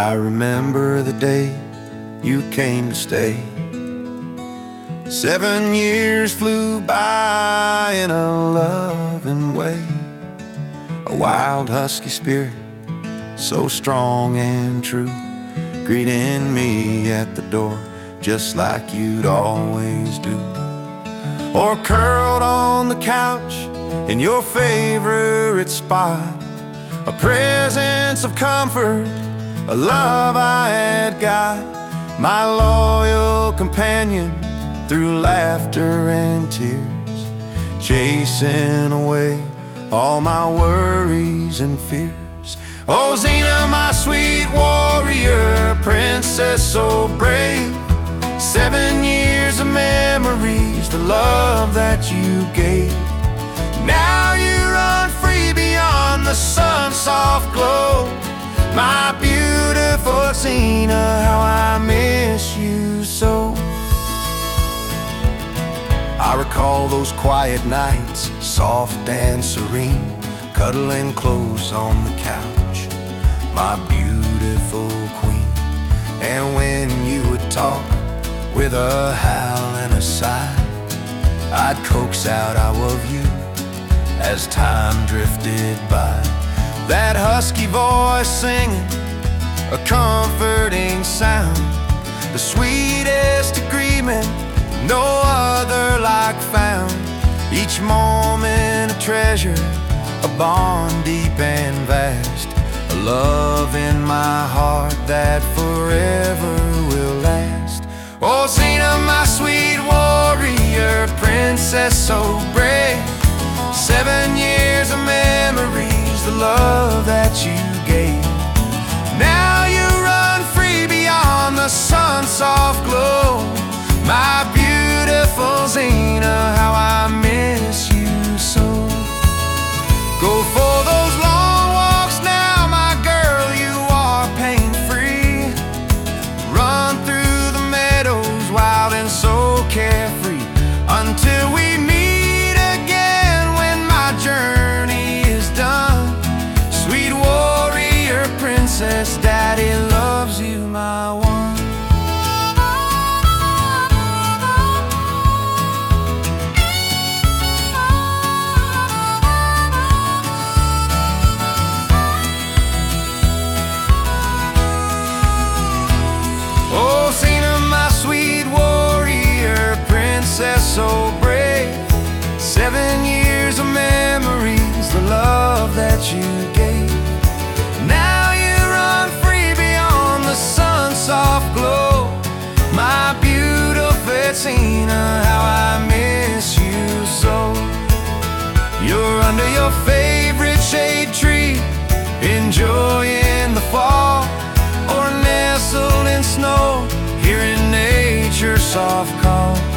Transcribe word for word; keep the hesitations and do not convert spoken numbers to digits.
I remember the day you came to stay. Seven years flew by in a loving way. A wild husky spirit, so strong and true, greeting me at the door just like you'd always do. Or curled on the couch in your favorite spot, a presence of comfort, a love I had got, my loyal companion through laughter and tears, chasing away all my worries and fears. Oh, Xena, my sweet warrior, princess so brave. Seven years of memories, the love that you gave. Now you run free beyond the sun's soft glow. My beautiful Xena, how I miss you so. I recall those quiet nights, soft and serene, cuddling close on the couch, my beautiful queen. And when you would talk with a howl and a sigh, I'd coax out I love you as time drifted by. That husky voice singing a comforting sound, the sweetest agreement, no other like found. Each moment a treasure, a bond deep and vast, a love in my heart that forever will last. Oh, Xena, my sweet warrior, princess so brave. Seven years of memories, the love that you gave. Now you run free beyond the sun's soft glow. My beautiful Xena, how I miss you so. Go for those long walks now, my girl, you are pain-free. Run through the meadows, wild and so carefree, until we meet again when my journey is done. Sweet warrior, princess, daddy loves you, my one. So brave, seven years of memories, the love that you gave. Now you run free beyond the sun's soft glow. My beautiful Xena, how I miss you so. You're under your favorite shade tree, enjoying the fall, or nestled in snow, hearing nature's soft call.